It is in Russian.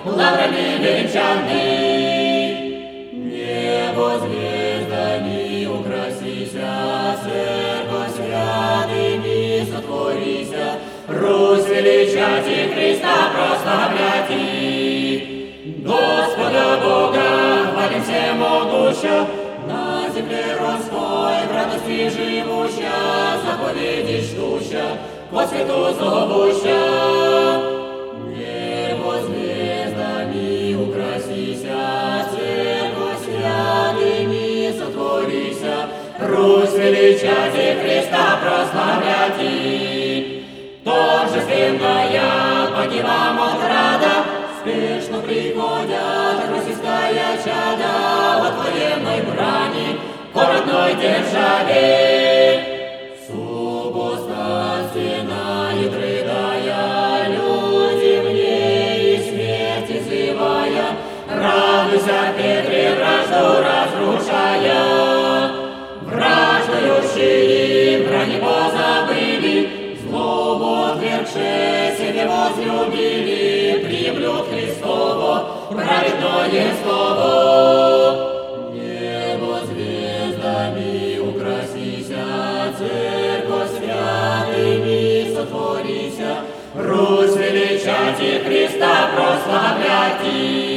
лаврами венчаны. Небо звездами украсися, церковь святыми сотворися, Русь величать и Христа прославлять и Господа Бога хвалим всемогуща, на земле родской в радости живуща, заповеди чтуща, ко свету зовуща. Небо звездами украсися, церковь святыми сотворися, Русь величать и Христа прославлять и торжественная погибам от рада, спешно приходят российская чада от военной брани по родной державе. Супостатственная рыдая, люди в ней смерти зывая, радуйся, Петре, вражду разрушая. Враждующие брани позабыли, злобу отвергшие себе возлюбили, приемлют Христово праведное слово. Небо звездами украсися, церковь святыми сотворися, Русь величать и Христа прославлять.